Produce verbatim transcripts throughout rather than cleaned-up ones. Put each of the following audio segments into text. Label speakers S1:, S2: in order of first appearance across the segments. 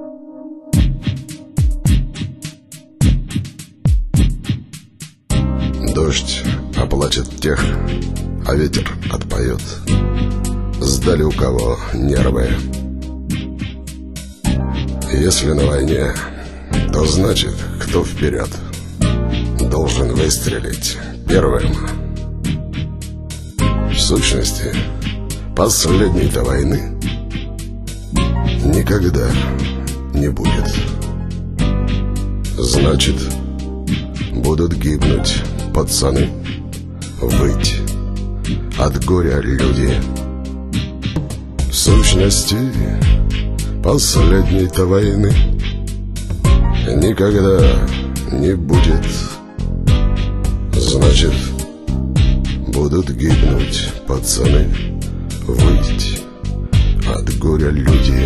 S1: Дождь оплачет тех, а ветер отпоет. Сдали у кого нервы. Если на войне, то значит, кто вперед должен выстрелить первым. В сущности, последней-то войны никогда не будет. Значит, будут гибнуть пацаны, выть от горя люди. В сущности, последней-то войны никогда не будет. Значит, будут гибнуть пацаны, выть от горя люди.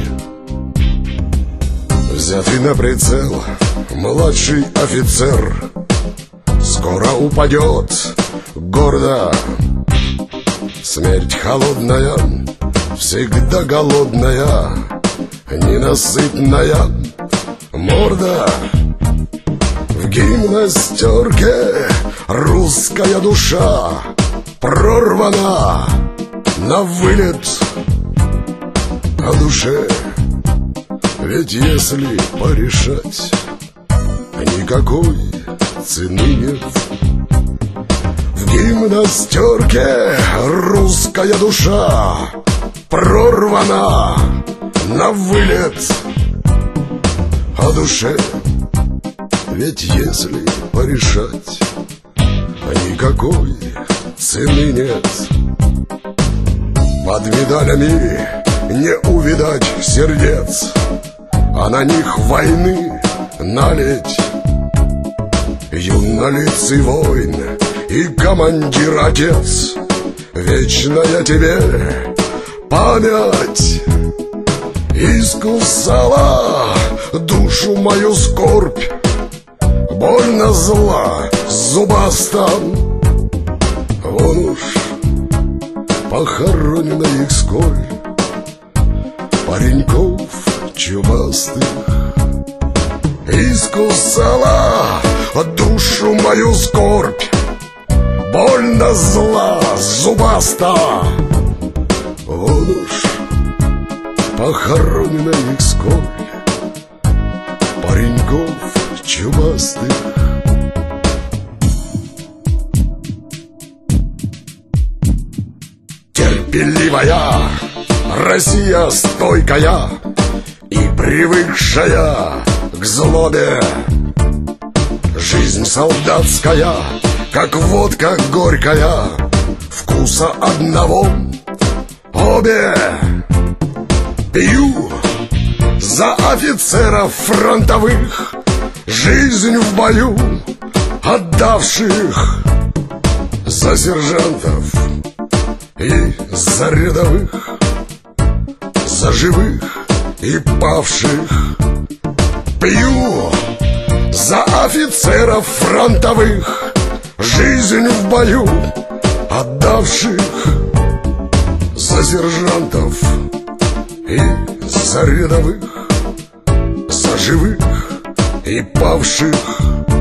S1: Взятый на прицел младший офицер скоро упадет гордо. Смерть холодная, всегда голодная, ненасытная морда. В гимнастерке русская душа прорвана на вылет. О душе ведь если порешать, никакой цены нет. В гимнастерке русская душа прорвана на вылет. О душе ведь если порешать, никакой цены нет. Под медалями не увидать сердец, а на них войны налить. Юнолицый воин и командир отец, вечная тебе память. Искусала душу мою скорбь, больно зла зубаста. Вон уж похоронена их сколь пареньков чубастых. Искусала душу мою скорбь, больно зла зубаста. Вон уж похоронена их сколь пареньков чубастых. Терпеливая Россия стойкая и привыкшая к злобе. Жизнь солдатская, как водка горькая, вкуса одного обе. Пью за офицеров фронтовых, жизнь в бою отдавших, за сержантов и за рядовых, за живых и павших. Пью за офицеров фронтовых, жизнь в бою отдавших, за сержантов и за рядовых, за живых и павших.